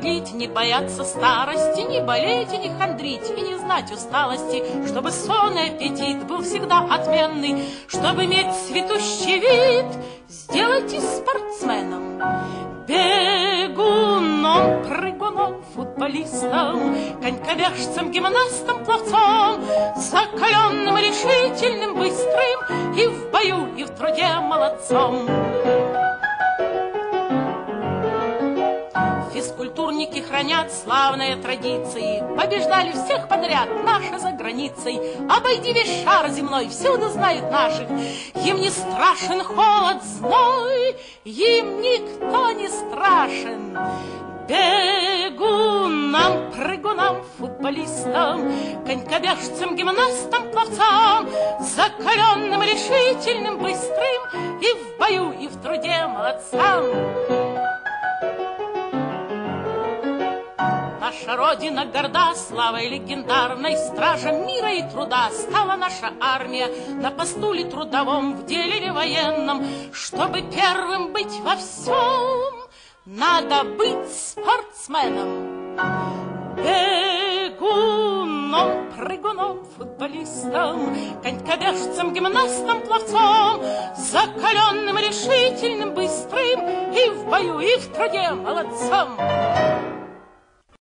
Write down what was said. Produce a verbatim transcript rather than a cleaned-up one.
пить, не бояться старости, не болеть и не хандрить, и не знать усталости, чтобы сон и аппетит был всегда отменный, чтобы иметь цветущий вид, сделайтесь спортсменом, бегуном, прыгуном, футболистом, конькобежцем, гимнастом, пловцом, закаленным, решительным, быстрым, и в бою, и в труде молодцом. Физкультурники хранят славные традиции, побеждали всех подряд, наши за границей. Обойди весь шар земной, всюду знают наших. Им не страшен холод, зной, им никто не страшен. Бегунам, прыгунам, футболистам, конькобежцам, гимнастам, пловцам, закаленным, решительным, быстрым, и в бою, и в труде молодцам. Наша Родина горда славой легендарной, стражем мира и труда стала наша армия, на посту ли трудовом, в деле ли военном. Чтобы первым быть во всем, надо быть спортсменом, бегуном, прыгуном, футболистом, конькобежцем, гимнастом, пловцом, закаленным, решительным, быстрым, и в бою, и в труде молодцом.